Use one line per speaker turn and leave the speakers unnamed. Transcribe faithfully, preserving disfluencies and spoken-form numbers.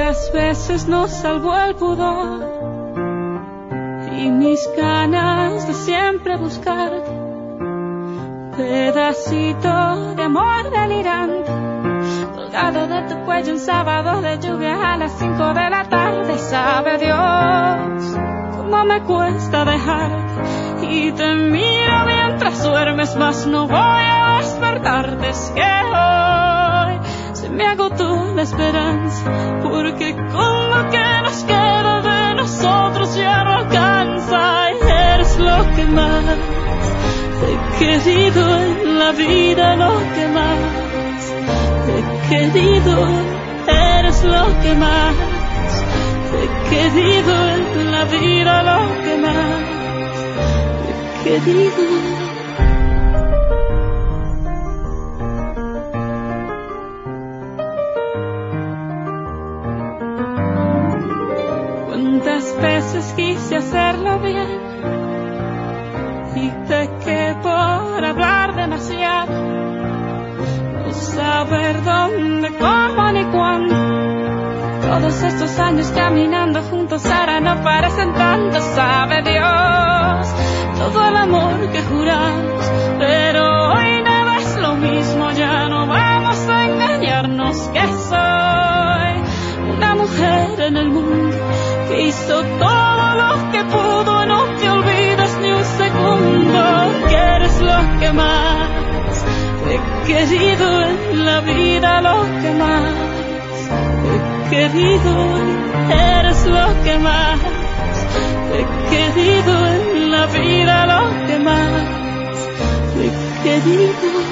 Cuántas veces nos salvó el pudor y mis ganas de siempre buscarte, pedacito de amor delirante, colgado de tu cuello un sábado de lluvia a las cinco de la tarde. Sabe Dios cómo me cuesta dejarte, y te miro mientras duermes, mas no voy a despertarte. Es que hoy se me agotó la esperanza, porque con lo que nos queda de nosotros ya no alcanza. Y eres lo que más he querido en la vida, lo que más he querido. Eres lo que más he querido en la vida, lo que más he querido. Cuántas veces quise hacerlo bien y pequé por hablar demasiado, no saber dónde, cómo ni cuándo. Todos estos años caminando juntos ahora no parecen tanto. Sabe Dios todo el amor que juramos, pero hoy nada es lo mismo. Ya no vamos a engañarnos, que soy una mujer en el mundo que hizo todo lo que pudo. No te olvides ni un segundo que eres lo que más he querido en la vida, lo que más he querido. Eres lo que más he querido en la vida, lo que más he querido.